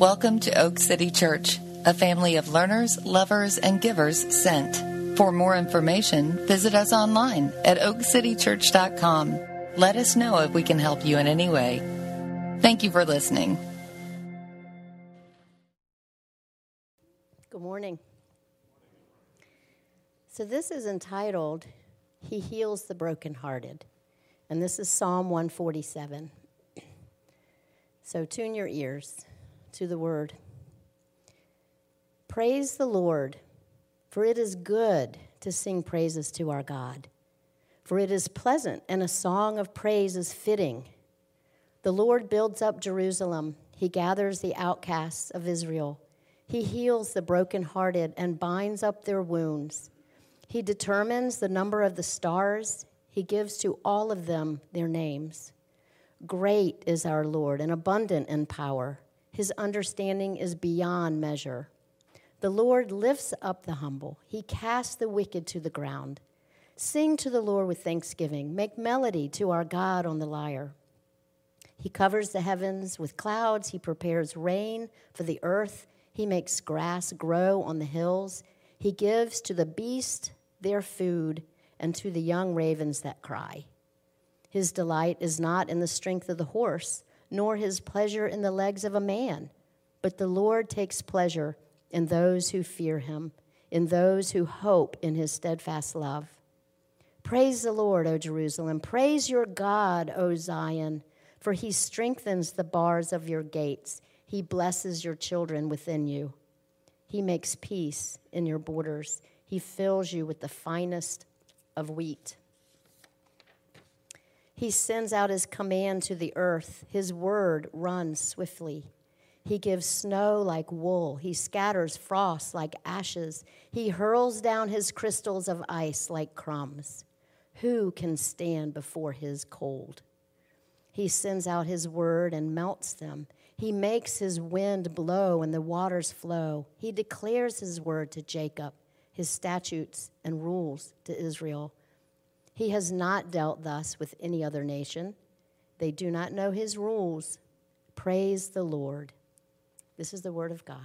Welcome to Oak City Church, a family of learners, lovers, and givers sent. For more information, visit us online at oakcitychurch.com. Let us know if we can help you in any way. Thank you for listening. Good morning. So this is entitled, He Heals the Brokenhearted, and this is Psalm 147. So tune your ears to the word. Praise the Lord, for it is good to sing praises to our God. For it is pleasant, and a song of praise is fitting. The Lord builds up Jerusalem. He gathers the outcasts of Israel. He heals the brokenhearted and binds up their wounds. He determines the number of the stars. He gives to all of them their names. Great is our Lord and abundant in power. His understanding is beyond measure. The Lord lifts up the humble. He casts the wicked to the ground. Sing to the Lord with thanksgiving. Make melody to our God on the lyre. He covers the heavens with clouds. He prepares rain for the earth. He makes grass grow on the hills. He gives to the beast their food and to the young ravens that cry. His delight is not in the strength of the horse, nor his pleasure in the legs of a man. But the Lord takes pleasure in those who fear him, in those who hope in his steadfast love. Praise the Lord, O Jerusalem. Praise your God, O Zion, for he strengthens the bars of your gates. He blesses your children within you. He makes peace in your borders. He fills you with the finest of wheat. He sends out his command to the earth. His word runs swiftly. He gives snow like wool. He scatters frost like ashes. He hurls down his crystals of ice like crumbs. Who can stand before his cold? He sends out his word and melts them. He makes his wind blow and the waters flow. He declares his word to Jacob, his statutes and rules to Israel. He has not dealt thus with any other nation. They do not know his rules. Praise the Lord. This is the word of God.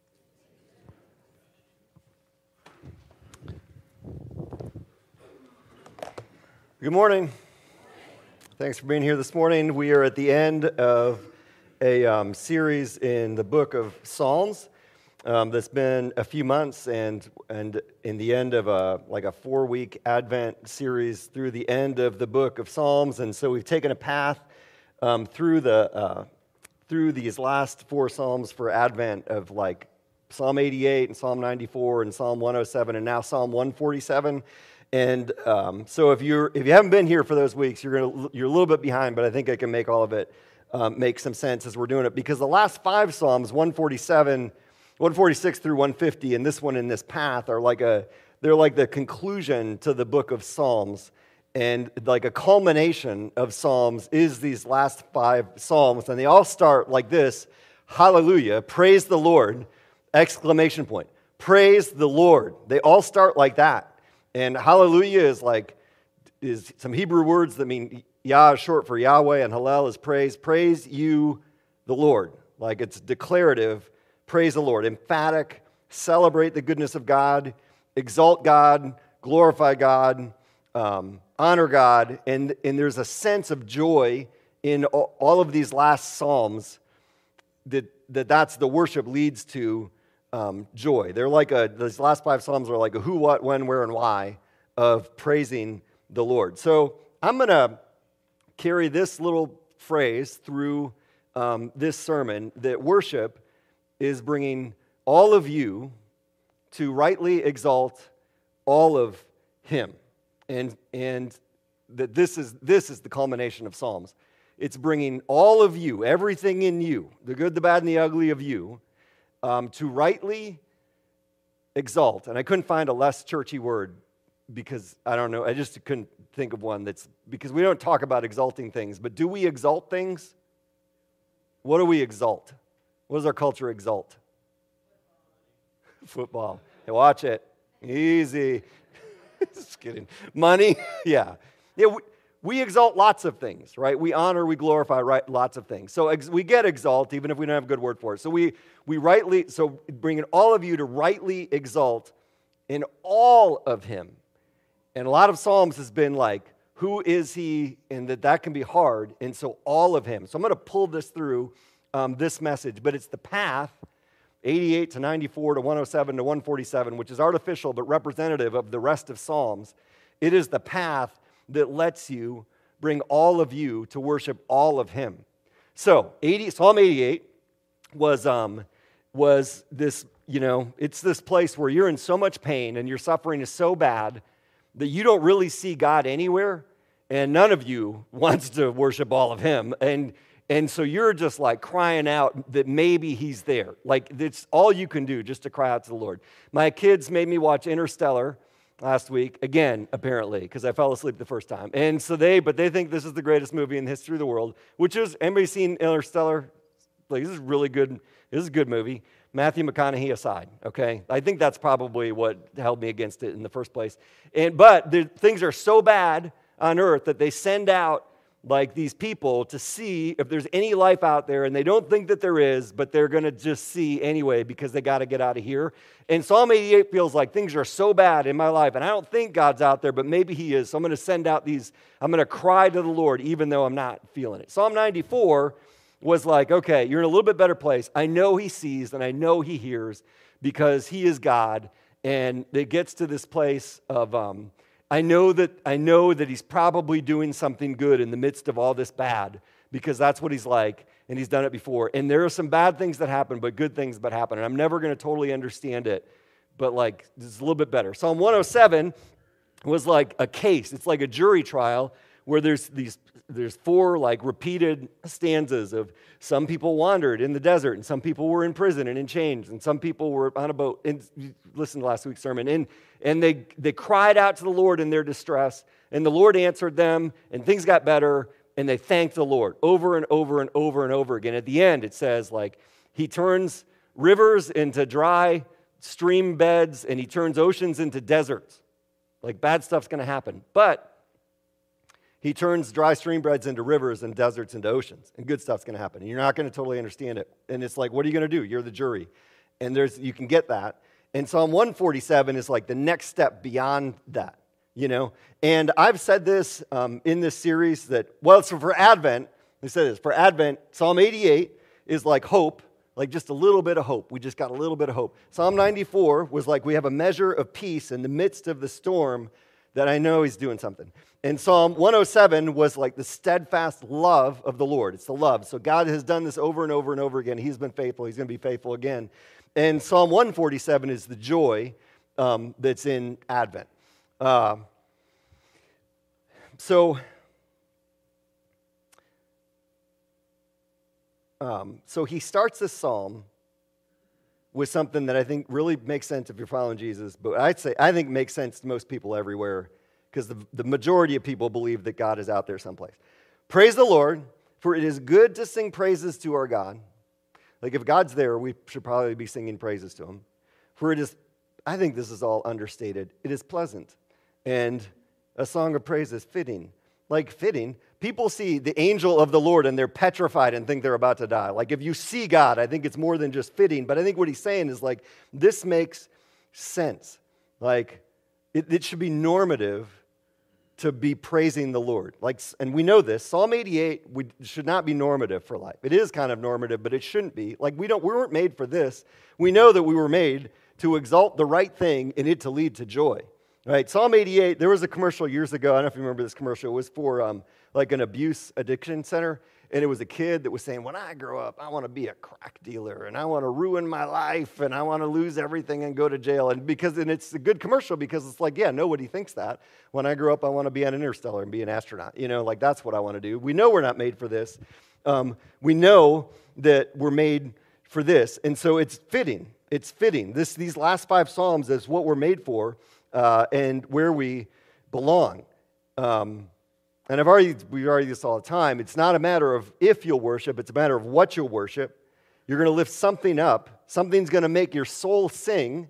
Good morning. Thanks for being here this morning. We are at the end of a series in the book of Psalms that's been a few months, and in the end of a 4-week Advent series through the end of the book of Psalms. And so we've taken a path through these last 4 Psalms for Advent of like Psalm 88 and Psalm 94 and Psalm 107 and now Psalm 147. And so if you haven't been here for those weeks, you're a little bit behind, but I think I can make all of it make some sense as we're doing it, because the last 5 Psalms, 146 through 150, and this one in this path they're like the conclusion to the book of Psalms, and like a culmination of Psalms is these last 5 Psalms, and they all start like this: Hallelujah, praise the Lord! Exclamation point! Praise the Lord! They all start like that, and Hallelujah is some Hebrew words that mean Yah is short for Yahweh, and Hallel is praise. Praise you, the Lord. Like it's declarative. Praise the Lord. Emphatic. Celebrate the goodness of God. Exalt God. Glorify God. Honor God. And there's a sense of joy in all of these last Psalms that's the worship leads to joy. They're like these last 5 Psalms are like a who, what, when, where, and why of praising the Lord. So I'm going to carry this little phrase through this sermon, that worship is bringing all of you to rightly exalt all of him. And that this is the culmination of Psalms. It's bringing all of you, everything in you, the good, the bad, and the ugly of you, to rightly exalt. And I couldn't find a less churchy word, because I don't know, I just couldn't think of one because we don't talk about exalting things, but do we exalt things? What do we exalt? What does our culture exalt? Football. Hey, watch it. Easy. Just kidding. Money? Yeah. we exalt lots of things, right? We honor, we glorify, right? Lots of things. So we get exalt even if we don't have a good word for it. So we bringing all of you to rightly exalt in all of him. And a lot of Psalms has been like, who is he? And that can be hard. And so all of him. So I'm going to pull this through this message, but it's the path, 88 to 94 to 107 to 147, which is artificial but representative of the rest of Psalms. It is the path that lets you bring all of you to worship all of him. So Psalm 88 was this, it's this place where you're in so much pain and your suffering is so bad that you don't really see God anywhere, and none of you wants to worship all of him. And so you're just like crying out that maybe he's there. Like it's all you can do just to cry out to the Lord. My kids made me watch Interstellar last week, again, apparently, because I fell asleep the first time. And so they think this is the greatest movie in the history of the world, which is, anybody seen Interstellar? Like, this is really good. This is a good movie. Matthew McConaughey aside, okay? I think that's probably what held me against it in the first place. But things are so bad on earth that they send out like these people to see if there's any life out there, and they don't think that there is, but they're going to just see anyway because they got to get out of here. And Psalm 88 feels like things are so bad in my life, and I don't think God's out there, but maybe he is. So I'm going to send out these, I'm going to cry to the Lord even though I'm not feeling it. Psalm 94 was like, okay, you're in a little bit better place. I know he sees and I know he hears because he is God. And it gets to this place of, I know that he's probably doing something good in the midst of all this bad because that's what he's like and he's done it before. And there are some bad things that happen, but good things that happen. And I'm never going to totally understand it, but like, it's a little bit better. Psalm 107 was like a case. It's like a jury trial where there's four like repeated stanzas of some people wandered in the desert and some people were in prison and in chains and some people were on a boat. And you listened to last week's sermon. And they cried out to the Lord in their distress, and the Lord answered them, and things got better, and they thanked the Lord over and over and over and over again. At the end, it says, like, he turns rivers into dry stream beds, and he turns oceans into deserts. Like, bad stuff's going to happen. But he turns dry stream beds into rivers and deserts into oceans, and good stuff's going to happen. And you're not going to totally understand it. And it's like, what are you going to do? You're the jury. And you can get that. And Psalm 147 is like the next step beyond that, And I've said this in this series so for Advent, they said this, for Advent, Psalm 88 is like hope, like just a little bit of hope. We just got a little bit of hope. Psalm 94 was like we have a measure of peace in the midst of the storm that I know he's doing something. And Psalm 107 was like the steadfast love of the Lord. It's the love. So God has done this over and over and over again. He's been faithful. He's going to be faithful again. And Psalm 147 is the joy that's in Advent. So he starts this psalm with something that I think really makes sense if you're following Jesus, but I think makes sense to most people everywhere because the majority of people believe that God is out there someplace. Praise the Lord, for it is good to sing praises to our God. Like if God's there, we should probably be singing praises to him. For it is, I think this is all understated, it is pleasant. And a song of praise is fitting. Like fitting, people see the angel of the Lord and they're petrified and think they're about to die. Like if you see God, I think it's more than just fitting. But I think what he's saying is like, this makes sense. Like it should be normative to be praising the Lord. Like, and we know this. Psalm 88 should not be normative for life. It is kind of normative, but it shouldn't be. Like we weren't made for this. We know that we were made to exalt the right thing and it to lead to joy. Right? Psalm 88, there was a commercial years ago. I don't know if you remember this commercial. It was for like an abuse addiction center. And it was a kid that was saying, when I grow up, I want to be a crack dealer. And I want to ruin my life. And I want to lose everything and go to jail. And it's a good commercial because it's like, yeah, nobody thinks that. When I grow up, I want to be on Interstellar and be an astronaut. Like that's what I want to do. We know we're not made for this. We know that we're made for this. And so it's fitting. It's fitting. These last 5 Psalms is what we're made for. And where we belong. And we argue this all the time. It's not a matter of if you'll worship, it's a matter of what you'll worship. You're going to lift something up. Something's going to make your soul sing,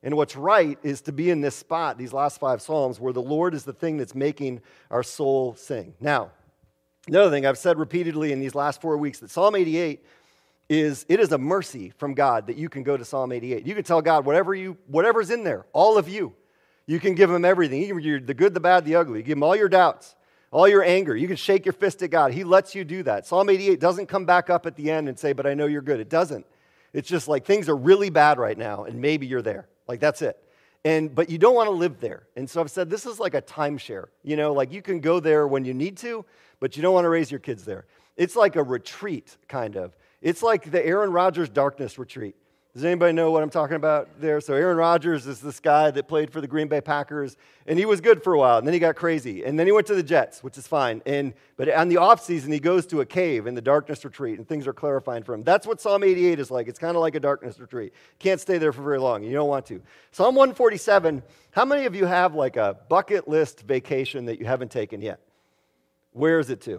And what's right is to be in this spot, these last 5 Psalms, where the Lord is the thing that's making our soul sing. Now, another thing I've said repeatedly in these last 4 weeks, that Psalm 88 is a mercy from God that you can go to Psalm 88. You can tell God whatever's in there, all of you. You can give him everything. You're the good, the bad, the ugly. You give him all your doubts, all your anger. You can shake your fist at God. He lets you do that. Psalm 88 doesn't come back up at the end and say, but I know you're good. It doesn't. It's just like things are really bad right now, and maybe you're there. Like that's it. But you don't want to live there. And so I've said this is like a timeshare. You know, like you can go there when you need to, but you don't want to raise your kids there. It's like a retreat, kind of. It's like the Aaron Rodgers darkness retreat. Does anybody know what I'm talking about there? So Aaron Rodgers is this guy that played for the Green Bay Packers, and he was good for a while, and then he got crazy, and then he went to the Jets, which is fine. But on the offseason, he goes to a cave in the darkness retreat, and things are clarifying for him. That's what Psalm 88 is like. It's kind of like a darkness retreat. Can't stay there for very long. You don't want to. Psalm 147, how many of you have like a bucket list vacation that you haven't taken yet? Where is it to?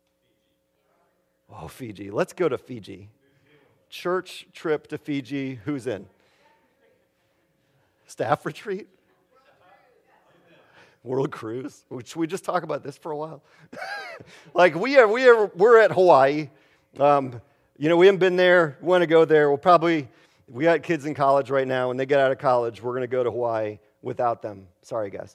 Oh, Fiji. Let's go to Fiji. Church trip to Fiji. Who's in? Staff retreat? World cruise? Should we just talk about this for a while? Like we're at Hawaii. We haven't been there. We want to go there. We got kids in college right now. When they get out of college, we're going to go to Hawaii without them. Sorry, guys.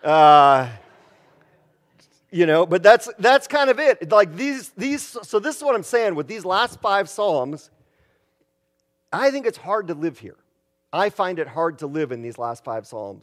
But that's kind of it. Like these. So this is what I'm saying with these last 5 Psalms. I think it's hard to live here. I find it hard to live in these last 5 Psalms.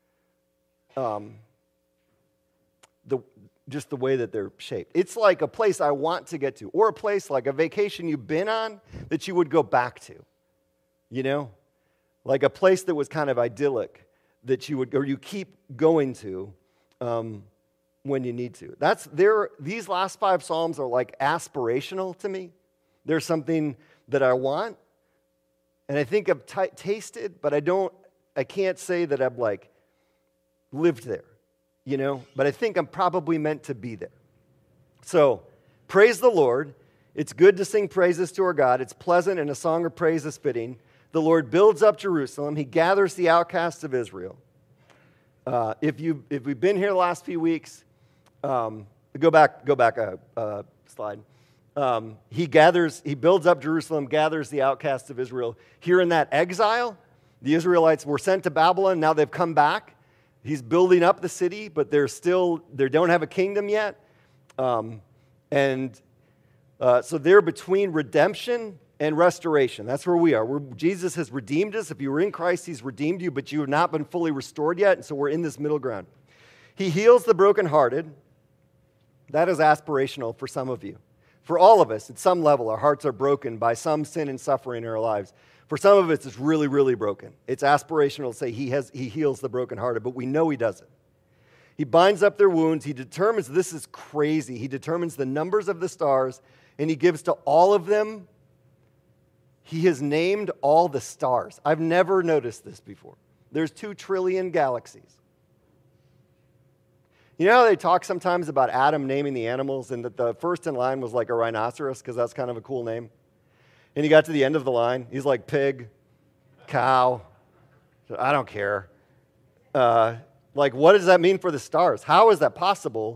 Just the way that they're shaped. It's like a place I want to get to, or a place like a vacation you've been on that you would go back to. You know? Like a place that was kind of idyllic that you keep going to when you need to. These last 5 Psalms are like aspirational to me. There's something that I want. And I think I've tasted, but I can't say that I've like lived there, But I think I'm probably meant to be there. So, praise the Lord. It's good to sing praises to our God. It's pleasant, and a song of praise is fitting. The Lord builds up Jerusalem. He gathers the outcasts of Israel. If we've been here the last few weeks, go back a slide. He builds up Jerusalem, gathers the outcasts of Israel. Here in that exile, the Israelites were sent to Babylon. Now they've come back. He's building up the city, but they don't have a kingdom yet. So they're between redemption and restoration. That's where we are. Jesus has redeemed us. If you were in Christ, he's redeemed you, but you have not been fully restored yet. And so we're in this middle ground. He heals the brokenhearted. That is aspirational for some of you. For all of us, at some level, our hearts are broken by some sin and suffering in our lives. For some of us, it's really, really broken. It's aspirational to say he heals the brokenhearted, but we know he doesn't. He binds up their wounds. He determines, this is crazy, he determines the numbers of the stars, and he gives to all of them. He has named all the stars. I've never noticed this before. There's 2 trillion galaxies. You know how they talk sometimes about Adam naming the animals, and that the first in line was like a rhinoceros because that's kind of a cool name? And he got to the end of the line. He's like pig, cow. I don't care. What does that mean for the stars? How is that possible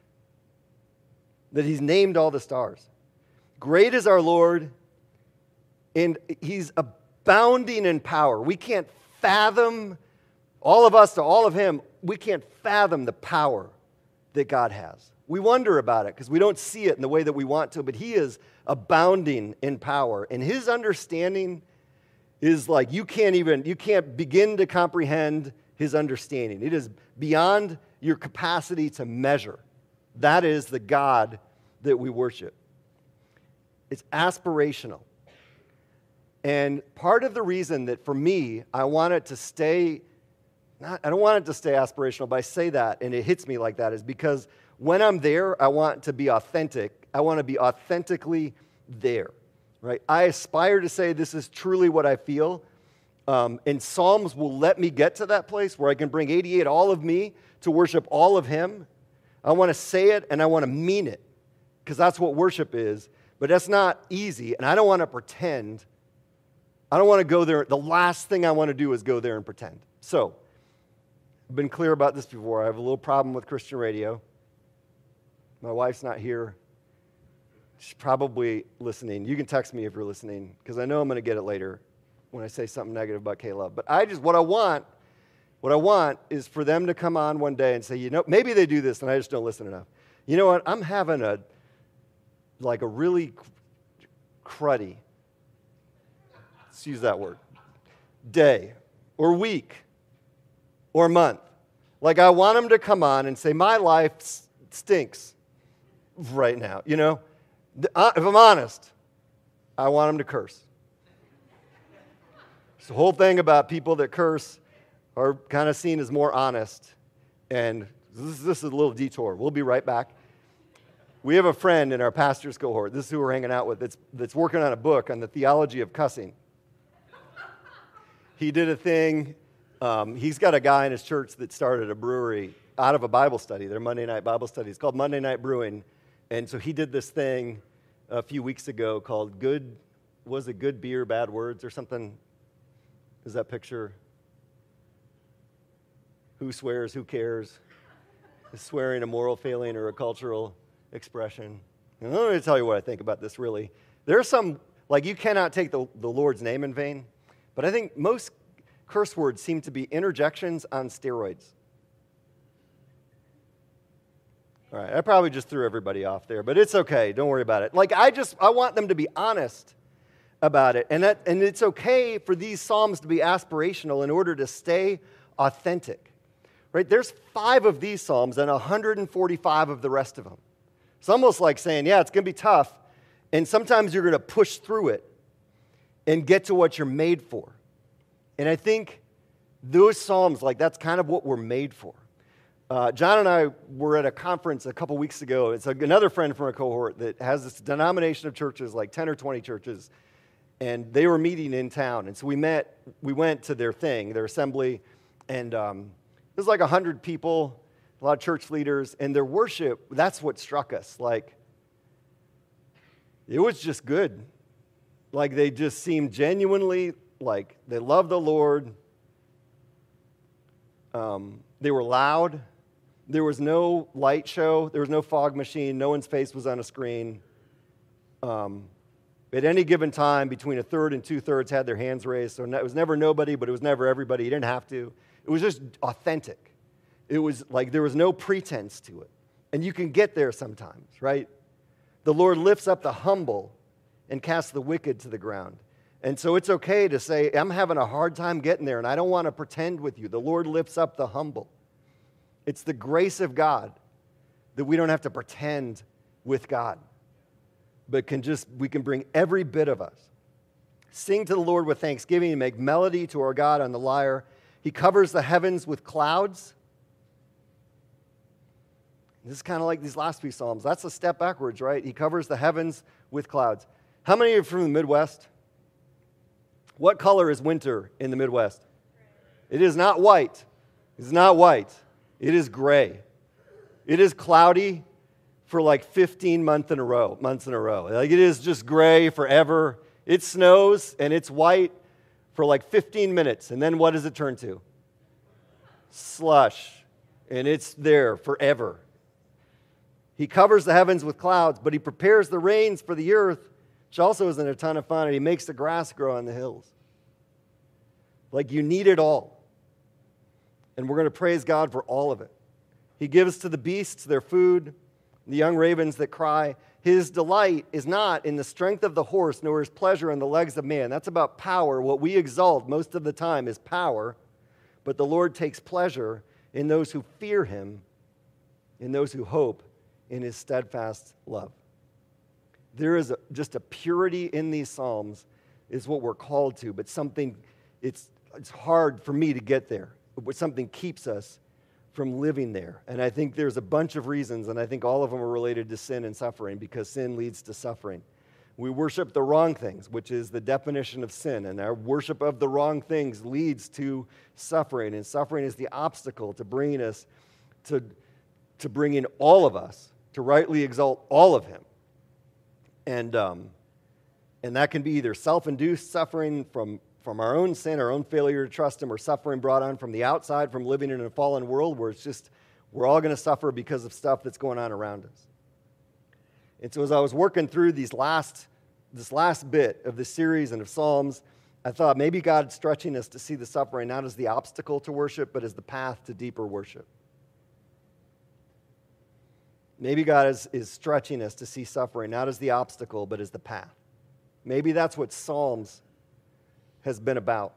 that he's named all the stars? Great is our Lord, and he's abounding in power. We can't fathom, all of us to all of him, we can't fathom the power that God has. We wonder about it because we don't see it in the way that we want to, but he is abounding in power. And his understanding is like you can't begin to comprehend his understanding. It is beyond your capacity to measure. That is the God that we worship. It's aspirational. And part of the reason that for me, I want it to stay, I don't want it to stay aspirational, but I say that and it hits me like that is because when I'm there, I want to be authentic. I want to be authentically there, right? I aspire to say this is truly what I feel. And Psalms will let me get to that place where I can bring 88, all of me, to worship all of him. I want to say it and I want to mean it because that's what worship is. But that's not easy, and I don't want to pretend I don't want to go there. The last thing I want to do is go there and pretend. So, I've been clear about this before. I have a little problem with Christian radio. My wife's not here. She's probably listening. You can text me if you're listening, because I know I'm going to get it later when I say something negative about K-Love. But what I want is for them to come on one day and say, maybe they do this and I just don't listen enough. You know what? I'm having a really cruddy, let's use that word, day or week or month. Like, I want them to come on and say, my life stinks right now. If I'm honest, I want them to curse. The whole thing about people that curse are kind of seen as more honest. And this is a little detour. We'll be right back. We have a friend in our pastor's cohort, this is who we're hanging out with, that's working on a book on the theology of cussing. He did a thing. He's got a guy in his church that started a brewery out of a Bible study, their Monday night Bible study. It's called Monday Night Brewing. And so he did this thing a few weeks ago called Good Beer, Bad Words or something? Is that picture? Who swears, who cares? Is swearing a moral failing or a cultural expression? And I'm going to tell you what I think about this, really. There are some, you cannot take the Lord's name in vain, but I think most curse words seem to be interjections on steroids. All right, I probably just threw everybody off there, but it's okay. Don't worry about it. I want them to be honest about it. And it's okay for these Psalms to be aspirational in order to stay authentic. Right? There's 5 of these Psalms and 145 of the rest of them. It's almost like saying, yeah, it's going to be tough, and sometimes you're going to push through it and get to what you're made for. And I think those Psalms, that's kind of what we're made for. John and I were at a conference a couple weeks ago. It's another friend from a cohort that has this denomination of churches, 10 or 20 churches, and they were meeting in town. And so we went to their thing, their assembly, and there's 100 people, a lot of church leaders, and their worship, that's what struck us. It was just good. They just seemed genuinely, they loved the Lord. They were loud. There was no light show. There was no fog machine. No one's face was on a screen. At any given time, between a third and 2/3 had their hands raised. So it was never nobody, but it was never everybody. You didn't have to. It was just authentic. It was there was no pretense to it. And you can get there sometimes, right? The Lord lifts up the humble and casts the wicked to the ground. And so it's okay to say, I'm having a hard time getting there, and I don't want to pretend with you. The Lord lifts up the humble. It's the grace of God that we don't have to pretend with God, but we can bring every bit of us. Sing to the Lord with thanksgiving and make melody to our God on the lyre. He covers the heavens with clouds. This is kind of like these last few Psalms. That's a step backwards, right? He covers the heavens with clouds. How many of you are from the Midwest? What color is winter in the Midwest? It is not white. It's not white. It is gray. It is cloudy for 15 months in a row. It is just gray forever. It snows and it's white for 15 minutes. And then what does it turn to? Slush. And it's there forever. He covers the heavens with clouds, but he prepares the rains for the earth, which also isn't a ton of fun, and he makes the grass grow on the hills. You need it all. And we're going to praise God for all of it. He gives to the beasts their food, the young ravens that cry. His delight is not in the strength of the horse, nor his pleasure in the legs of man. That's about power. What we exalt most of the time is power. But the Lord takes pleasure in those who fear him, in those who hope in his steadfast love. There is just a purity in these Psalms is what we're called to, but it's hard for me to get there. But something keeps us from living there. And I think there's a bunch of reasons, and I think all of them are related to sin and suffering, because sin leads to suffering. We worship the wrong things, which is the definition of sin, and our worship of the wrong things leads to suffering, and suffering is the obstacle to bringing us to bringing all of us to rightly exalt all of him. And that can be either self-induced suffering from from our own sin, our own failure to trust him, or suffering brought on from the outside, from living in a fallen world where it's just, we're all going to suffer because of stuff that's going on around us. And so as I was working through this last bit of this series and of Psalms, I thought maybe God's stretching us to see the suffering not as the obstacle to worship, but as the path to deeper worship. Maybe God is stretching us to see suffering not as the obstacle, but as the path. Maybe that's what Psalms has been about.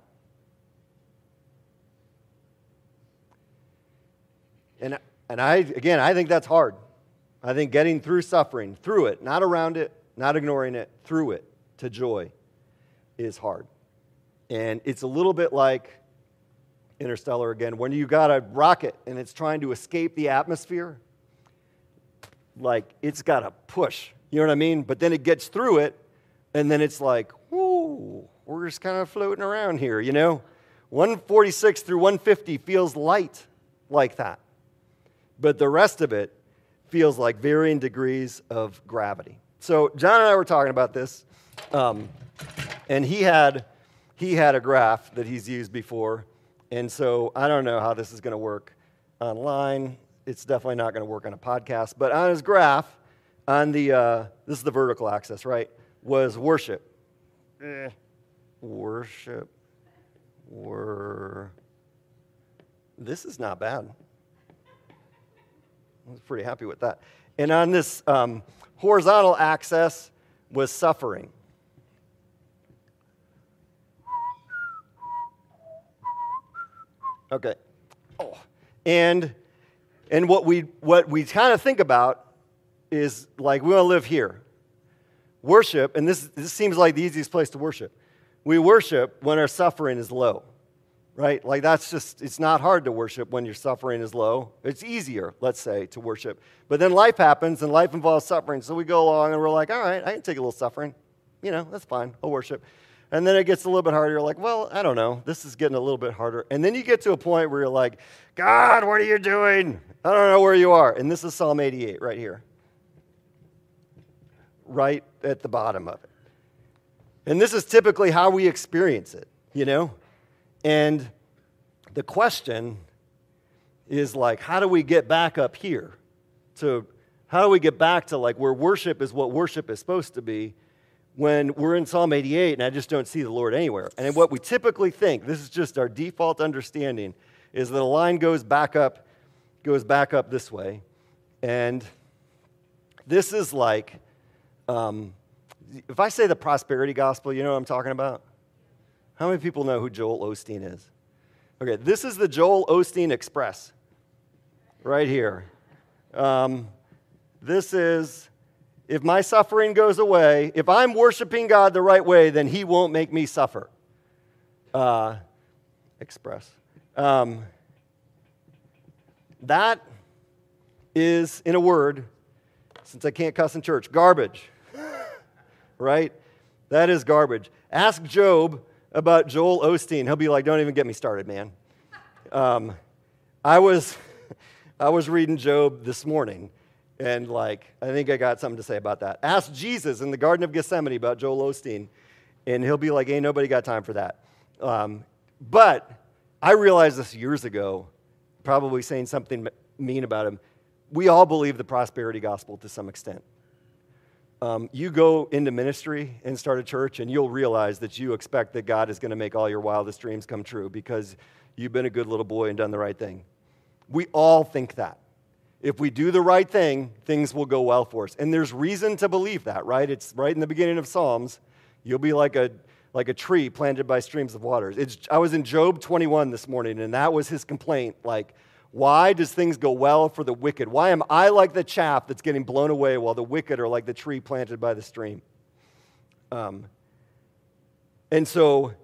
And I think that's hard. I think getting through suffering, through it, not around it, not ignoring it, through it to joy is hard. And it's a little bit like Interstellar again, when you got a rocket and it's trying to escape the atmosphere, like it's got to push, you know what I mean? But then it gets through it, and then it's like, whoo, we're just kind of floating around here, you know? 146 through 150 feels light like that. But the rest of it feels like varying degrees of gravity. So John and I were talking about this, and he had a graph that he's used before, and so I don't know how this is going to work online. It's definitely not going to work on a podcast, but on his graph, on the this is the vertical axis, right, was worship. Worship. This is not bad. I was pretty happy with that. And on this horizontal axis was suffering. Okay. Oh. And what we kind of think about is like we want to live here. Worship, and this seems like the easiest place to worship. We worship when our suffering is low, right? Like it's not hard to worship when your suffering is low. It's easier, let's say, to worship. But then life happens, and life involves suffering. So we go along, and we're like, all right, I can take a little suffering. You know, that's fine. I'll worship. And then it gets a little bit harder. You're like, well, I don't know. This is getting a little bit harder. And then you get to a point where you're like, God, what are you doing? I don't know where you are. And this is Psalm 88 right here. Right at the bottom of it. And this is typically how we experience it, you know? And the question is like, how do we get back up here? How do we get back to like where worship is what worship is supposed to be when we're in Psalm 88 and I just don't see the Lord anywhere? And what we typically think, this is just our default understanding, is that a line goes back up this way. And this is like, if I say the prosperity gospel, you know what I'm talking about? How many people know who Joel Osteen is? Okay, this is the Joel Osteen Express right here. This is, if my suffering goes away, if I'm worshiping God the right way, then he won't make me suffer. Express. That is, in a word, since I can't cuss in church, garbage. Right? That is garbage. Ask Job about Joel Osteen. He'll be like, don't even get me started, man. I was reading Job this morning, and like, I think I got something to say about that. Ask Jesus in the Garden of Gethsemane about Joel Osteen, and he'll be like, ain't nobody got time for that. But I realized this years ago, probably saying something mean about him. We all believe the prosperity gospel to some extent. You go into ministry and start a church, and you'll realize that you expect that God is going to make all your wildest dreams come true because you've been a good little boy and done the right thing. We all think that. If we do the right thing, things will go well for us. And there's reason to believe that, right? It's right in the beginning of Psalms. You'll be like a tree planted by streams of waters. I was in Job 21 this morning, and that was his complaint, like, why does things go well for the wicked? Why am I like the chaff that's getting blown away while the wicked are like the tree planted by the stream? And so,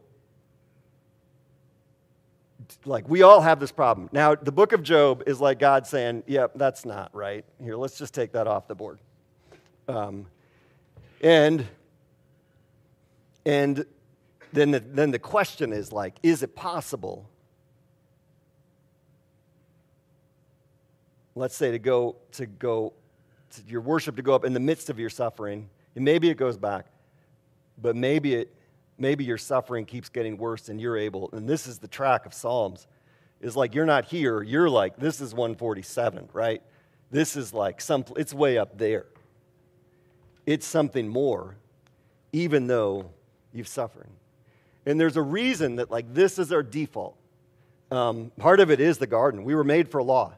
like, we all have this problem. Now, the book of Job is like God saying, yep, that's not right. Here, let's just take that off the board. And then the question is like, is it possible, let's say, to your worship to go up in the midst of your suffering, and maybe it goes back, but maybe it maybe your suffering keeps getting worse and you're able, and this is the track of Psalms, is like you're not here, you're like, this is 147, right? This is like it's way up there. It's something more, even though you've suffered. And there's a reason that like this is our default. Part of it is the garden. We were made for law.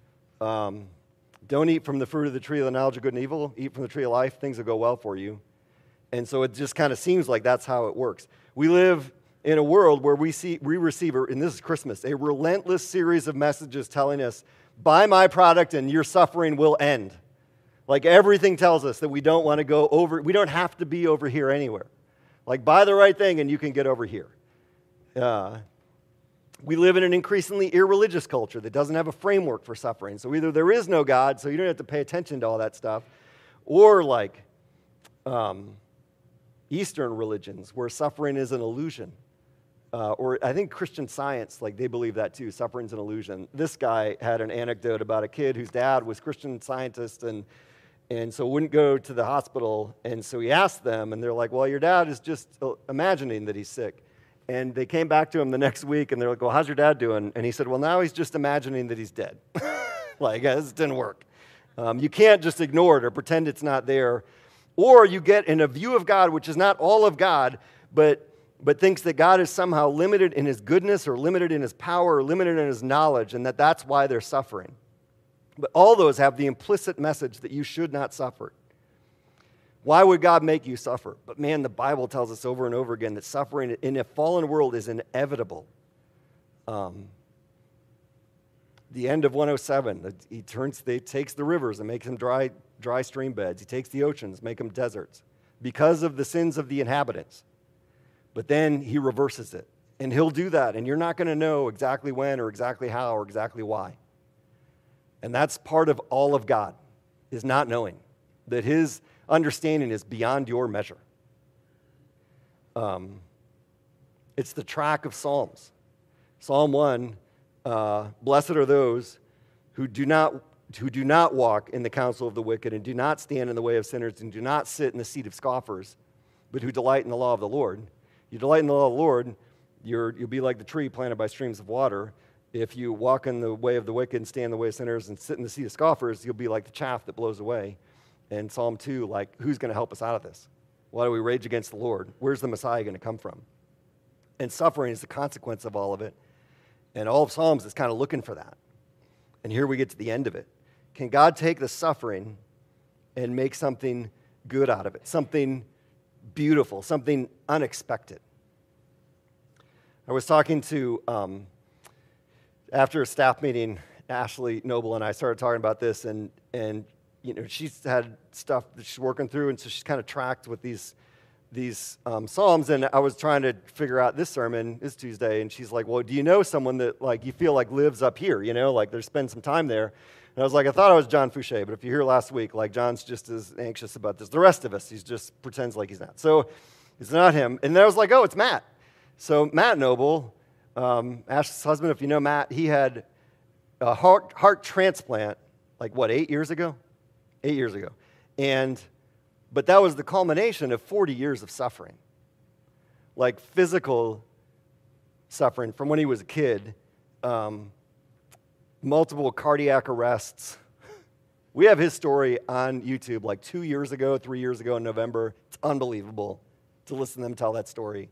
Don't eat from the fruit of the tree of the knowledge of good and evil. Eat from the tree of life. Things will go well for you. And so it just kind of seems like that's how it works. We live in a world where we receive, and this is Christmas, a relentless series of messages telling us, buy my product and your suffering will end. Like everything tells us that we don't want to go over, we don't have to be over here anywhere. Like buy the right thing and you can get over here. We live in an increasingly irreligious culture that doesn't have a framework for suffering. So either there is no God, so you don't have to pay attention to all that stuff, or like Eastern religions where suffering is an illusion. Or I think Christian Science, like they believe that too, suffering's an illusion. This guy had an anecdote about a kid whose dad was Christian Scientist and so wouldn't go to the hospital. And so he asked them, and they're like, well, your dad is just imagining that he's sick. And they came back to him the next week, and they're like, well, how's your dad doing? And he said, well, now he's just imagining that he's dead. Like, this didn't work. You can't just ignore it or pretend it's not there. Or you get in a view of God, which is not all of God, but thinks that God is somehow limited in his goodness or limited in his power or limited in his knowledge, and that's why they're suffering. But all those have the implicit message that you should not suffer. Why would God make you suffer? But man, the Bible tells us over and over again that suffering in a fallen world is inevitable. The end of 107, he takes the rivers and makes them dry stream beds. He takes the oceans, make them deserts because of the sins of the inhabitants. But then he reverses it, and he'll do that, and you're not going to know exactly when or exactly how or exactly why. And that's part of all of God, is not knowing, that his understanding is beyond your measure. It's the track of Psalms. Psalm 1, blessed are those who do not walk in the counsel of the wicked and do not stand in the way of sinners and do not sit in the seat of scoffers, but who delight in the law of the Lord. You delight in the law of the Lord, you'll be like the tree planted by streams of water. If you walk in the way of the wicked and stand in the way of sinners and sit in the seat of scoffers, you'll be like the chaff that blows away. And Psalm 2, like, who's going to help us out of this? Why do we rage against the Lord? Where's the Messiah going to come from? And suffering is the consequence of all of it. And all of Psalms is kind of looking for that. And here we get to the end of it. Can God take the suffering and make something good out of it? Something beautiful, something unexpected. I was talking to, after a staff meeting, Ashley Noble and I started talking about this, and you know, she's had stuff that she's working through, and so she's kind of tracked with these Psalms, and I was trying to figure out this sermon is Tuesday, and she's like, well, do you know someone that like you feel like lives up here, you know, like they spend some time there? And I was like, I thought it was John Fouché, but if you're here last week, like John's just as anxious about this. The rest of us, he just pretends like he's not. So it's not him. And then I was like, oh, it's Matt. So Matt Noble, Ashley's husband, if you know Matt, he had a heart transplant, like what, 8 years ago? 8 years ago. But that was the culmination of 40 years of suffering. Like physical suffering from when he was a kid, multiple cardiac arrests. We have his story on YouTube like 2 years ago, 3 years ago in November. It's unbelievable to listen to them tell that story.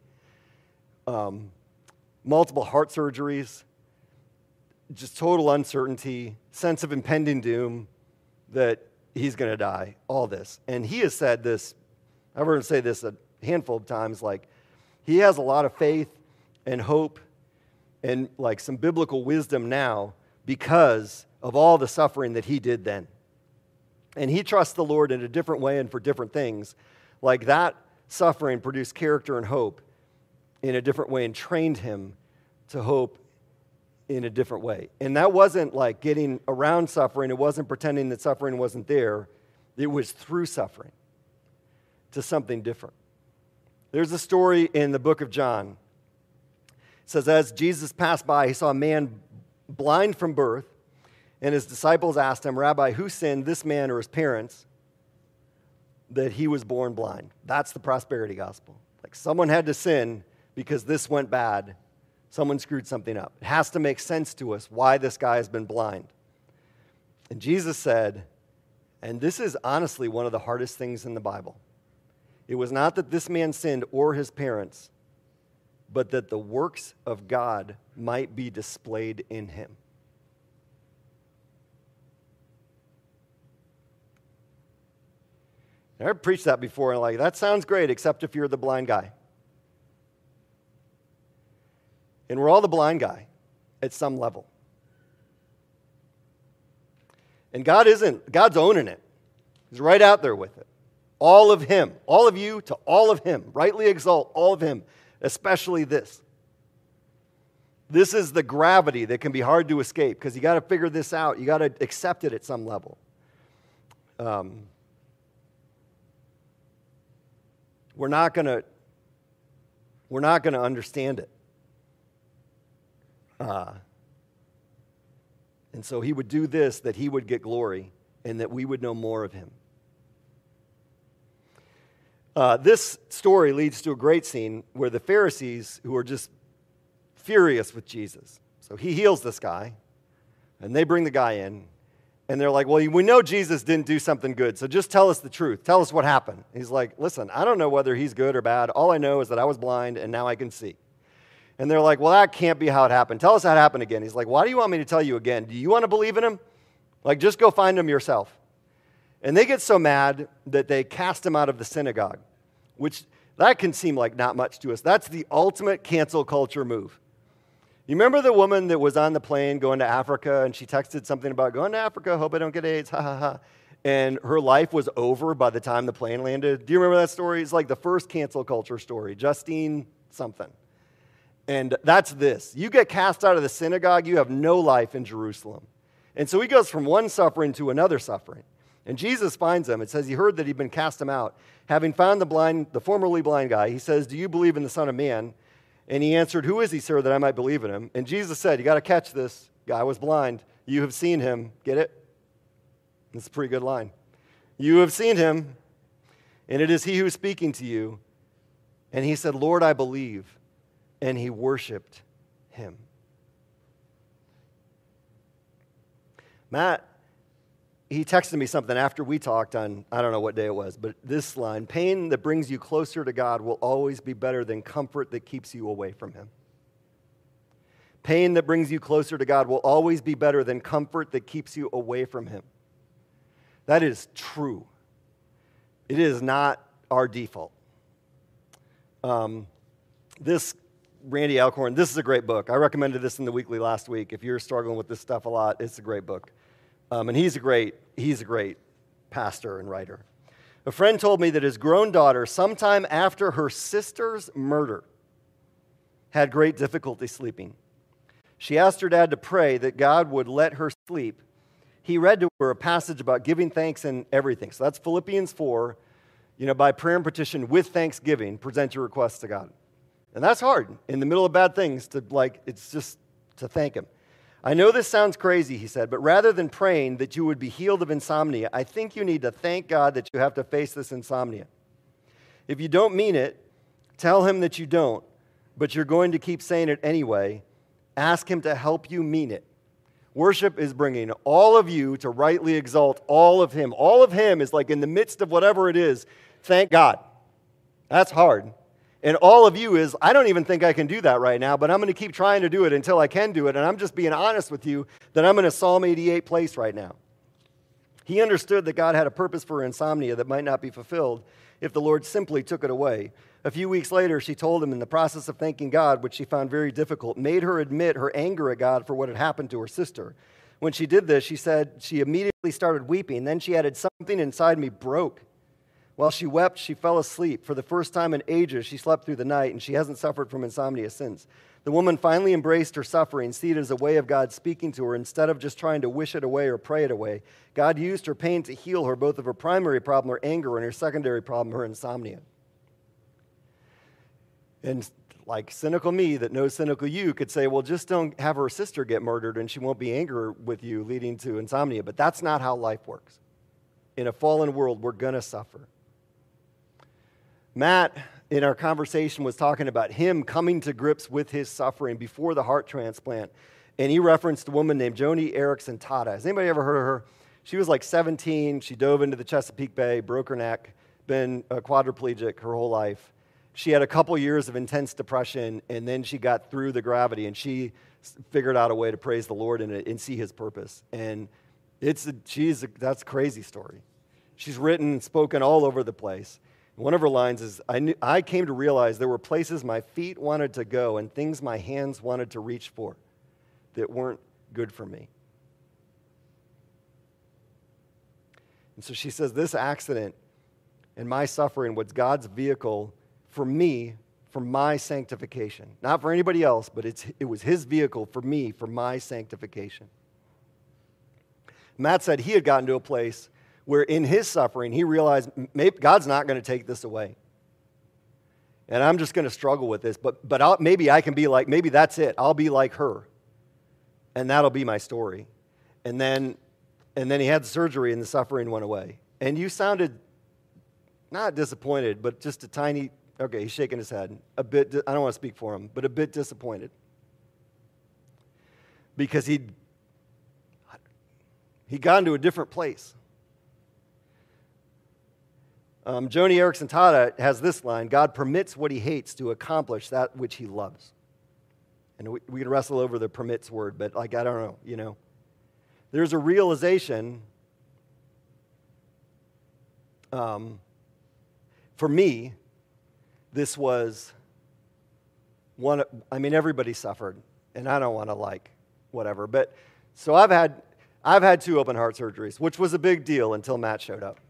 Multiple heart surgeries, just total uncertainty, sense of impending doom that he's going to die, all this. And he has said this, I've heard him say this a handful of times, like he has a lot of faith and hope and like some biblical wisdom now because of all the suffering that he did then. And he trusts the Lord in a different way and for different things. Like that suffering produced character and hope in a different way and trained him to hope in a different way. And that wasn't like getting around suffering. It wasn't pretending that suffering wasn't there. It was through suffering to something different. There's a story in the book of John. It says, as Jesus passed by, he saw a man blind from birth, and his disciples asked him, Rabbi, who sinned, this man or his parents, that he was born blind? That's the prosperity gospel. Like someone had to sin because this went bad. Someone screwed something up. It has to make sense to us why this guy has been blind. And Jesus said, and this is honestly one of the hardest things in the Bible, it was not that this man sinned or his parents, but that the works of God might be displayed in him. I've preached that before, and that sounds great, except if you're the blind guy. And we're all the blind guy at some level. And God's owning it. He's right out there with it. All of him, all of you to all of him. Rightly exalt all of him, especially this. This is the gravity that can be hard to escape because you got to figure this out. You got to accept it at some level. We're not going to understand it. And so he would do this, that he would get glory, and that we would know more of him. This story leads to a great scene where the Pharisees, who are just furious with Jesus, so he heals this guy, and they bring the guy in, and they're like, well, we know Jesus didn't do something good, so just tell us the truth. Tell us what happened. He's like, listen, I don't know whether he's good or bad. All I know is that I was blind, and now I can see. And they're like, well, that can't be how it happened. Tell us how it happened again. He's like, why do you want me to tell you again? Do you want to believe in him? Just go find him yourself. And they get so mad that they cast him out of the synagogue, which that can seem like not much to us. That's the ultimate cancel culture move. You remember the woman that was on the plane going to Africa, and she texted something about going to Africa, hope I don't get AIDS, ha, ha, ha. And her life was over by the time the plane landed. Do you remember that story? It's like the first cancel culture story, Justine something. And that's this. You get cast out of the synagogue, you have no life in Jerusalem. And so he goes from one suffering to another suffering. And Jesus finds him. It says he heard that he'd been cast him out. Having found the formerly blind guy, he says, do you believe in the Son of Man? And he answered, who is he, sir, that I might believe in him? And Jesus said, you got to catch this. Guy was blind. You have seen him. Get it? That's a pretty good line. You have seen him, and it is he who is speaking to you. And he said, Lord, I believe. And he worshiped him. Matt, he texted me something after we talked on, I don't know what day it was, but this line, pain that brings you closer to God will always be better than comfort that keeps you away from him. Pain that brings you closer to God will always be better than comfort that keeps you away from him. That is true. It is not our default. Randy Alcorn, this is a great book. I recommended this in the weekly last week. If you're struggling with this stuff a lot, it's a great book. And he's a great pastor and writer. A friend told me that his grown daughter, sometime after her sister's murder, had great difficulty sleeping. She asked her dad to pray that God would let her sleep. He read to her a passage about giving thanks in everything. So that's Philippians 4, by prayer and petition with thanksgiving, present your requests to God. And that's hard in the middle of bad things it's just to thank him. I know this sounds crazy, he said, but rather than praying that you would be healed of insomnia, I think you need to thank God that you have to face this insomnia. If you don't mean it, tell him that you don't, but you're going to keep saying it anyway. Ask him to help you mean it. Worship is bringing all of you to rightly exalt all of him. All of him is in the midst of whatever it is, thank God. That's hard. And all of you is, I don't even think I can do that right now, but I'm going to keep trying to do it until I can do it. And I'm just being honest with you that I'm in a Psalm 88 place right now. He understood that God had a purpose for insomnia that might not be fulfilled if the Lord simply took it away. A few weeks later, she told him in the process of thanking God, which she found very difficult, made her admit her anger at God for what had happened to her sister. When she did this, she said she immediately started weeping. Then she added, something inside me broke. While she wept, she fell asleep. For the first time in ages, she slept through the night, and she hasn't suffered from insomnia since. The woman finally embraced her suffering, seeing it as a way of God speaking to her instead of just trying to wish it away or pray it away. God used her pain to heal her, both of her primary problem, her anger, and her secondary problem, her insomnia. And cynical me that knows cynical you could say, well, just don't have her sister get murdered and she won't be angry with you, leading to insomnia. But that's not how life works. In a fallen world, we're going to suffer. Matt in our conversation was talking about him coming to grips with his suffering before the heart transplant. And he referenced a woman named Joni Eareckson Tada. Has anybody ever heard of her? She was like 17. She dove into the Chesapeake Bay, broke her neck, been a quadriplegic her whole life. She had a couple years of intense depression, and then she got through the gravity, and she figured out a way to praise the Lord in it and see his purpose. And that's a crazy story. She's written and spoken all over the place. One of her lines is, I came to realize there were places my feet wanted to go and things my hands wanted to reach for that weren't good for me. And so she says, this accident and my suffering was God's vehicle for me, for my sanctification. Not for anybody else, but it was his vehicle for me, for my sanctification. Matt said he had gotten to a place where in his suffering, he realized maybe God's not going to take this away. And I'm just going to struggle with this, but maybe I can be like, maybe that's it. I'll be like her. And that'll be my story. And then he had surgery and the suffering went away. And you sounded not disappointed, but just a tiny, okay, he's shaking his head. A bit, I don't want to speak for him, but a bit disappointed. Because he'd gone to a different place. Joni Eareckson Tada has this line, God permits what he hates to accomplish that which he loves. And we could wrestle over the permits word, but like, I don't know, There's a realization, for me, this was everybody suffered, and I don't want to whatever, but so I've had 2 open heart surgeries, which was a big deal until Matt showed up.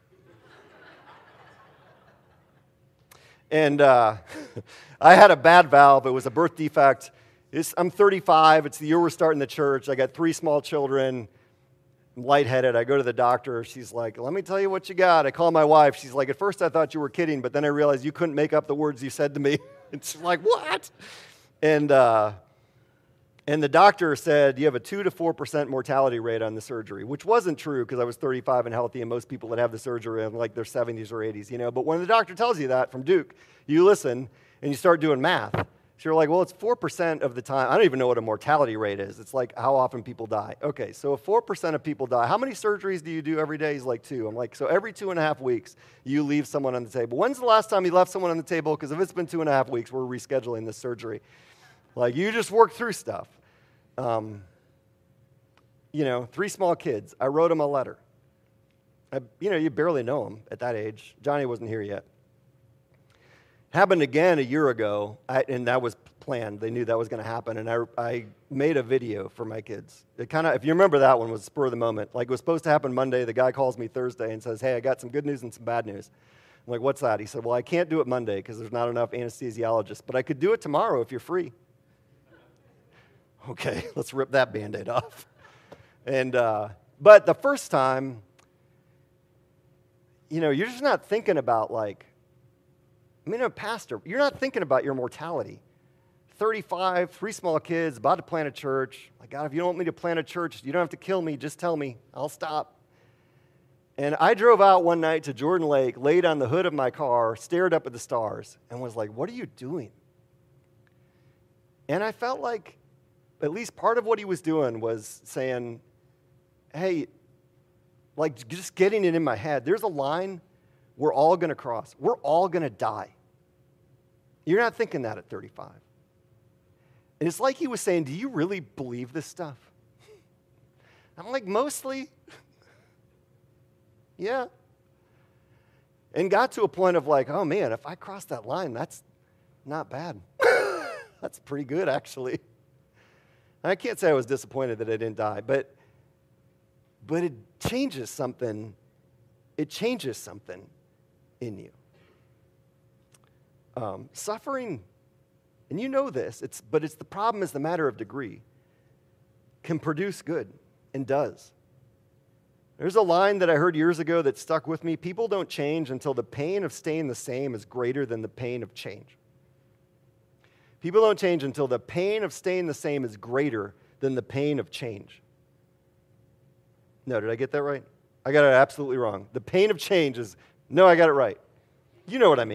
And I had a bad valve. It was a birth defect. I'm 35. It's the year we're starting the church. I got 3 small children. I'm lightheaded. I go to the doctor. She's like, let me tell you what you got. I call my wife. She's like, at first I thought you were kidding, but then I realized you couldn't make up the words you said to me. And she's like, what? And the doctor said, you have a 2 to 4% mortality rate on the surgery, which wasn't true because I was 35 and healthy, and most people that have the surgery are in like their 70s or 80s, But when the doctor tells you that from Duke, you listen and you start doing math. So you're like, well, it's 4% of the time. I don't even know what a mortality rate is. It's like how often people die. Okay, so if 4% of people die, how many surgeries do you do every day? He's like 2. I'm like, so every 2.5 weeks, you leave someone on the table. When's the last time you left someone on the table? Because if it's been 2.5 weeks, we're rescheduling this surgery. Like, you just work through stuff. 3 small kids. I wrote them a letter. You barely know them at that age. Johnny wasn't here yet. Happened again a year ago, and that was planned. They knew that was going to happen, and I made a video for my kids. It kind of, if you remember that one, was spur of the moment. Like, it was supposed to happen Monday. The guy calls me Thursday and says, hey, I got some good news and some bad news. I'm like, what's that? He said, well, I can't do it Monday because there's not enough anesthesiologists, but I could do it tomorrow if you're free. Okay, let's rip that Band-Aid off. And but the first time, you're just not thinking about a pastor, you're not thinking about your mortality. 35, 3 small kids, about to plant a church. Like, God, if you don't want me to plant a church, you don't have to kill me, just tell me, I'll stop. And I drove out one night to Jordan Lake, laid on the hood of my car, stared up at the stars, and was like, what are you doing? And I felt like at least part of what he was doing was saying, hey, just getting it in my head. There's a line we're all going to cross. We're all going to die. You're not thinking that at 35. And it's like he was saying, do you really believe this stuff? I'm like, mostly. Yeah. And got to a point of oh man, if I cross that line, that's not bad. That's pretty good, actually. I can't say I was disappointed that I didn't die, but it changes something. It changes something in you. Suffering, and you know this, but it's the problem is the matter of degree, can produce good and does. There's a line that I heard years ago that stuck with me. People don't change until the pain of staying the same is greater than the pain of change. People don't change until the pain of staying the same is greater than the pain of change. No, did I get that right? I got it absolutely wrong. The pain of change is, no, I got it right. You know what I mean.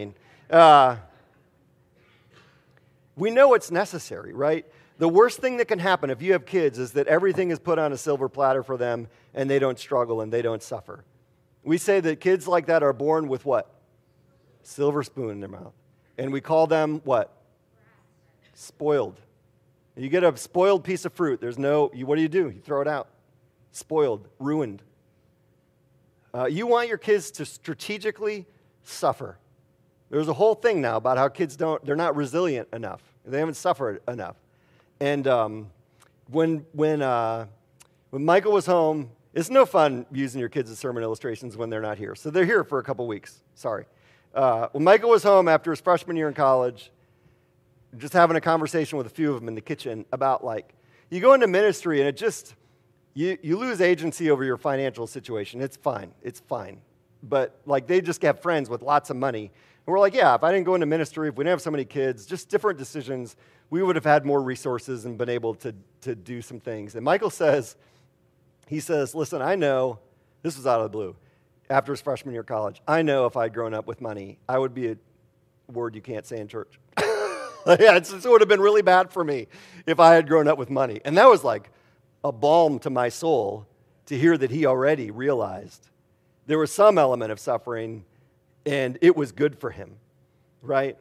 We know it's necessary, right? The worst thing that can happen if you have kids is that everything is put on a silver platter for them and they don't struggle and they don't suffer. We say that kids like that are born with what? Silver spoon in their mouth. And we call them what? Spoiled. You get a spoiled piece of fruit. What do? You throw it out. Spoiled, ruined. You want your kids to strategically suffer. There's a whole thing now about how kids they're not resilient enough. They haven't suffered enough. And when Michael was home, it's no fun using your kids as sermon illustrations when they're not here. So they're here for a couple weeks. Sorry. When Michael was home after his freshman year in college, just having a conversation with a few of them in the kitchen about you go into ministry and it just, you lose agency over your financial situation. It's fine. But they just have friends with lots of money. And we're like, yeah, if I didn't go into ministry, if we didn't have so many kids, just different decisions, we would have had more resources and been able to do some things. And Michael says, listen, I know, this was out of the blue, after his freshman year of college, I know if I'd grown up with money, I would be a word you can't say in church. Yeah, it would have been really bad for me if I had grown up with money. And that was like a balm to my soul to hear that he already realized there was some element of suffering and it was good for him, right?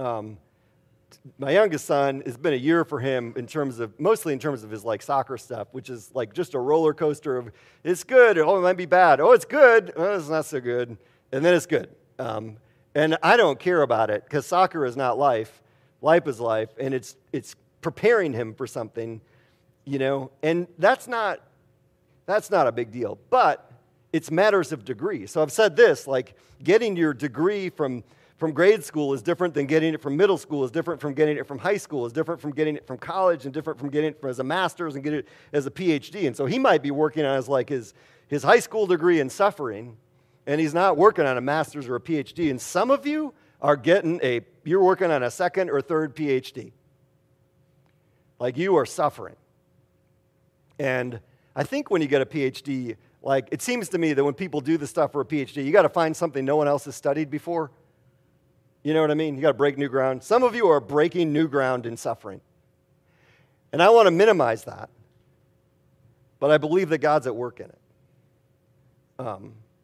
My youngest son, it's been a year for him mostly in terms of his soccer stuff, which is just a roller coaster of it's good, oh, it might be bad, oh, it's good, oh, it's not so good, and then it's good. And I don't care about it because soccer is not life. Life is life, and it's preparing him for something, and that's not a big deal, but it's matters of degree. So I've said this, getting your degree from grade school is different than getting it from middle school, is different from getting it from high school, is different from getting it from college, and different from getting it as a master's and getting it as a PhD. And so he might be working on his high school degree in suffering, and he's not working on a master's or a PhD. And some of you are you're working on a second or third PhD. You are suffering. And I think when you get a PhD, it seems to me that when people do the stuff for a PhD, you got to find something no one else has studied before. You know what I mean? You got to break new ground. Some of you are breaking new ground in suffering. And I want to minimize that. But I believe that God's at work in it.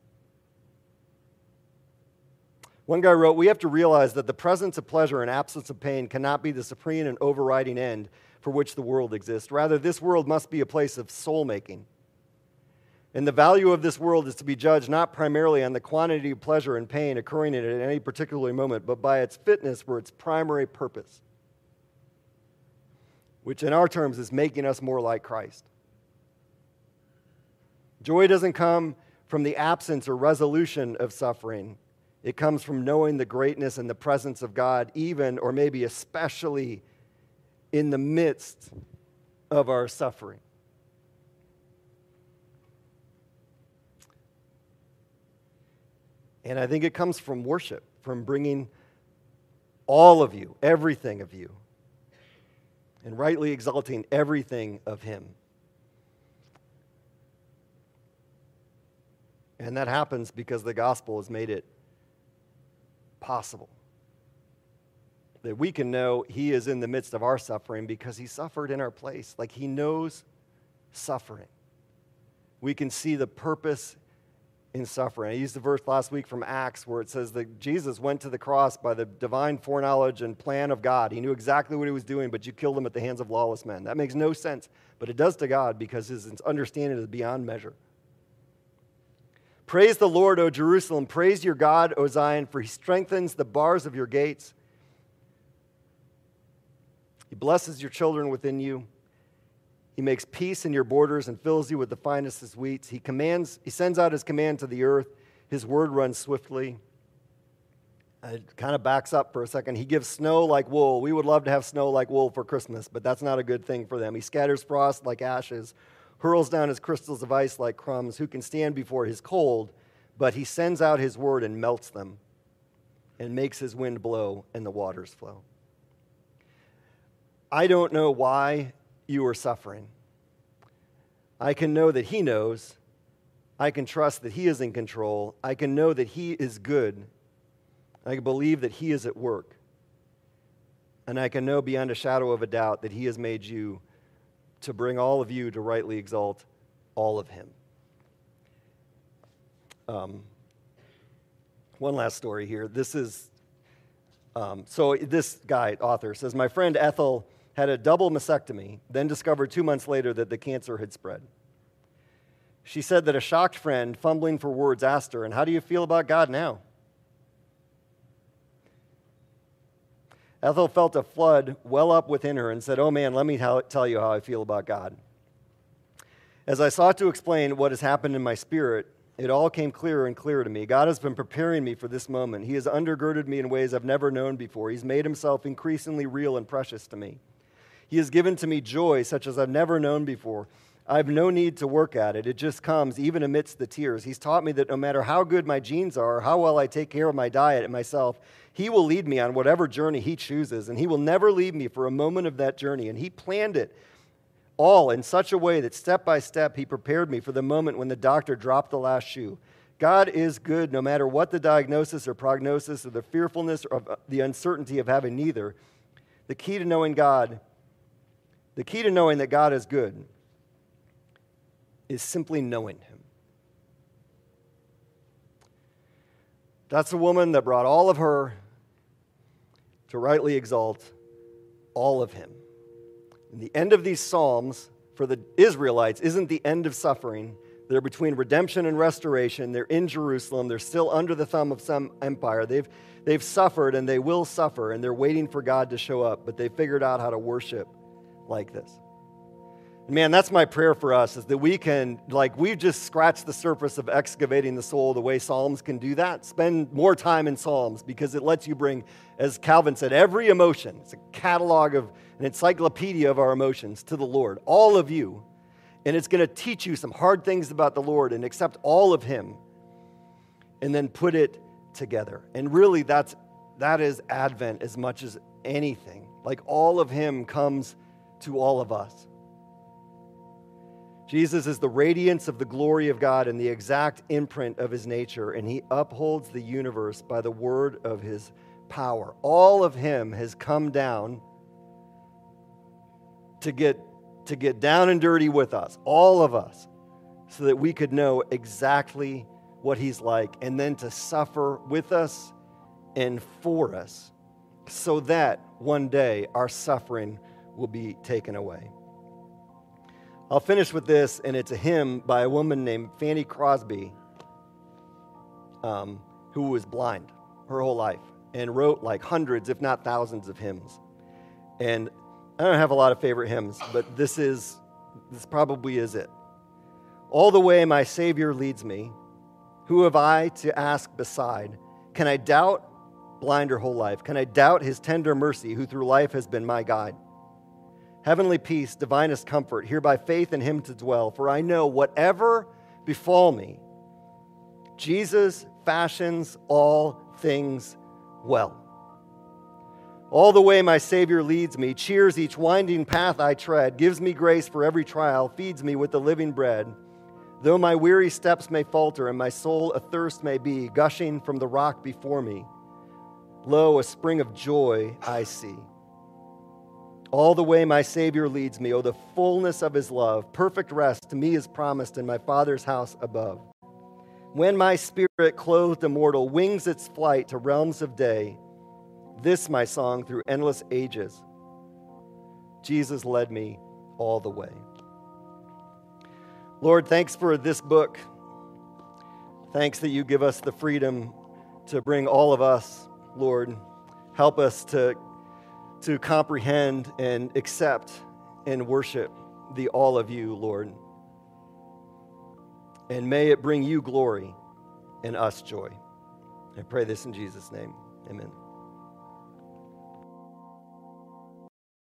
One guy wrote, we have to realize that the presence of pleasure and absence of pain cannot be the supreme and overriding end for which the world exists. Rather, this world must be a place of soul-making. And the value of this world is to be judged not primarily on the quantity of pleasure and pain occurring in it at any particular moment, but by its fitness for its primary purpose, which in our terms is making us more like Christ. Joy doesn't come from the absence or resolution of suffering. It comes from knowing the greatness and the presence of God, even or maybe especially in the midst of our suffering. And I think it comes from worship, from bringing all of you, everything of you, and rightly exalting everything of Him. And that happens because the gospel has made it possible. That we can know He is in the midst of our suffering because He suffered in our place. He knows suffering. We can see the purpose in suffering. I used the verse last week from Acts where it says that Jesus went to the cross by the divine foreknowledge and plan of God. He knew exactly what He was doing, but you killed Him at the hands of lawless men. That makes no sense, but it does to God because His understanding is beyond measure. Praise the Lord, O Jerusalem. Praise your God, O Zion, for He strengthens the bars of your gates. He blesses your children within you. He makes peace in your borders and fills you with the finest of wheats. He sends out His command to the earth. His word runs swiftly. It kind of backs up for a second. He gives snow like wool. We would love to have snow like wool for Christmas, but that's not a good thing for them. He scatters frost like ashes, hurls down His crystals of ice like crumbs. Who can stand before His cold? But He sends out His word and melts them and makes His wind blow and the waters flow. I don't know why you are suffering. I can know that He knows. I can trust that He is in control. I can know that He is good. I can believe that he is at work. And I can know beyond a shadow of a doubt that he has made you to bring all of you to rightly exalt all of him. One last story here. This is, so this guy, author, says, my friend Ethel had a double mastectomy, then discovered 2 months later that the cancer had spread. She said that a shocked friend, fumbling for words, asked her, and how do you feel about God now? Ethel felt a flood well up within her and said, oh man, let me tell you how I feel about God. As I sought to explain what has happened in my spirit, it all came clearer and clearer to me. God has been preparing me for this moment. He has undergirded me in ways I've never known before. He's made himself increasingly real and precious to me. He has given to me joy such as I've never known before. I have no need to work at it. It just comes even amidst the tears. He's taught me that no matter how good my genes are, or how well I take care of my diet and myself, he will lead me on whatever journey he chooses, and he will never leave me for a moment of that journey. And he planned it all in such a way that step by step he prepared me for the moment when the doctor dropped the last shoe. God is good no matter what the diagnosis or prognosis or the fearfulness or the uncertainty of having neither. The key to knowing that God is good is simply knowing him. That's a woman that brought all of her to rightly exalt all of him. And the end of these Psalms for the Israelites isn't the end of suffering. They're between redemption and restoration. They're in Jerusalem. They're still under the thumb of some empire. They've suffered and they will suffer, and they're waiting for God to show up, but they figured out how to worship like this. Man, that's my prayer for us, is that we can, we've just scratched the surface of excavating the soul the way Psalms can do that. Spend more time in Psalms because it lets you bring, as Calvin said, every emotion. It's a catalog of an encyclopedia of our emotions to the Lord, all of you. And it's going to teach you some hard things about the Lord and accept all of him and then put it together. And really that is Advent as much as anything. Like all of him comes to all of us. Jesus is the radiance of the glory of God and the exact imprint of his nature, and he upholds the universe by the word of his power. All of him has come down to get down and dirty with us, all of us, so that we could know exactly what he's like, and then to suffer with us and for us, so that one day our suffering will be taken away. I'll finish with this, and it's a hymn by a woman named Fanny Crosby, who was blind her whole life and wrote hundreds, if not thousands, of hymns. And I don't have a lot of favorite hymns, but this probably is it. All the way my Savior leads me, who have I to ask beside? Can I doubt, blind her whole life? Can I doubt his tender mercy, who through life has been my guide? Heavenly peace, divinest comfort, here by faith in him to dwell. For I know whatever befall me, Jesus fashions all things well. All the way my Savior leads me, cheers each winding path I tread, gives me grace for every trial, feeds me with the living bread. Though my weary steps may falter and my soul athirst may be, gushing from the rock before me, lo, a spring of joy I see. All the way my Savior leads me, oh, the fullness of his love, perfect rest to me is promised in my Father's house above. When my spirit, clothed immortal, wings its flight to realms of day, this my song through endless ages, Jesus led me all the way. Lord, thanks for this book. Thanks that you give us the freedom to bring all of us, Lord. Help us to comprehend and accept and worship the all of you, Lord. And may it bring you glory and us joy. I pray this in Jesus' name. Amen.